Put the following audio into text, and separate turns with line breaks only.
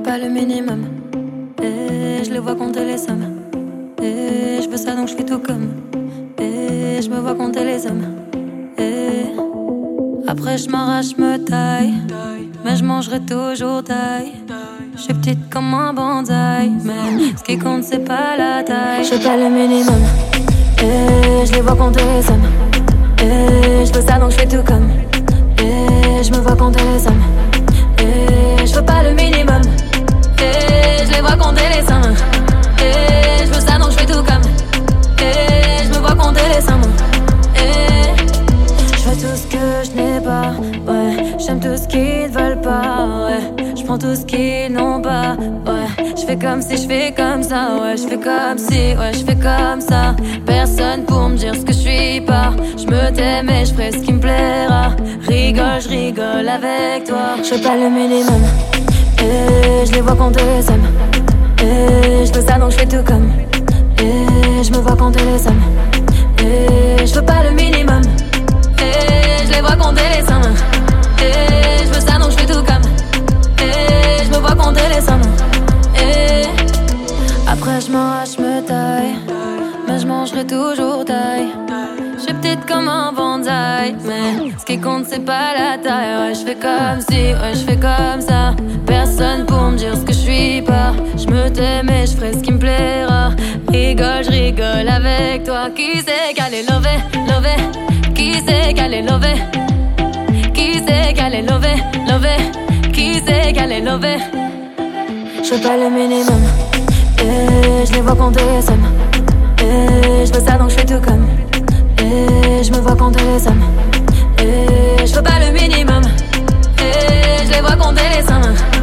pas le minimum. Et je les vois compter les sommes. Et je veux ça donc je fais tout comme. Et je me vois compter les hommes. Et après je m'arrache, me taille. Mais je mangerai toujours taille. Je suis petite comme un bonsaï. Mais ce qui compte c'est pas la taille. Je veux pas le minimum. Et je les vois compter les sommes. Et je veux ça donc je fais tout comme. Et je me vois compter les sommes. Et je veux pas le minimum. Et je les vois compter les sommes. Et je veux ça donc je fais tout comme. Et je me vois compter les sommes. Et je veux tout ce que je n'ai pas. Ouais, j'aime tout ce qu'ils ne veulent pas. Ouais, je prends tout ce qu'ils n'ont pas. Ouais, je fais comme si je fais comme ça. Ouais, je fais comme si, ouais, je fais comme ça. Personne pour me dire ce que je suis pas. Je me t'aime et je ferai ce qui me plaira. Rigole, je rigole avec toi. Je veux pas le minimum. Et je les vois compter les sommes. Et je veux ça donc je fais tout comme. Et je me vois compter les sommes. Et je veux pas le minimum. Et je les vois compter les sommes. Et je veux ça donc je fais tout comme. Et je me vois compter les sommes. Et après je m'arrache, me taille. Mais je mangerai toujours taille. Je suis petite comme un bonsaï. Mais ce qui compte c'est pas la taille. Ouais, je fais comme si, ouais, je fais comme ça. Personne pour me dire ce que je suis pas. Je me t'aime et je ferai ce qui me plaira. Rigole, je rigole avec toi. Qui c'est qu'elle est lové, lové? Qui c'est qu'elle est lové? Qui c'est qu'elle est lové, lové? Qui c'est qu'elle est lové? Je veux pas le minimum. Et je les vois compter les sommes. Et je veux ça donc je fais tout comme. Et je me vois compter les sommes. Et je veux pas le minimum. Et je les vois compter les sommes.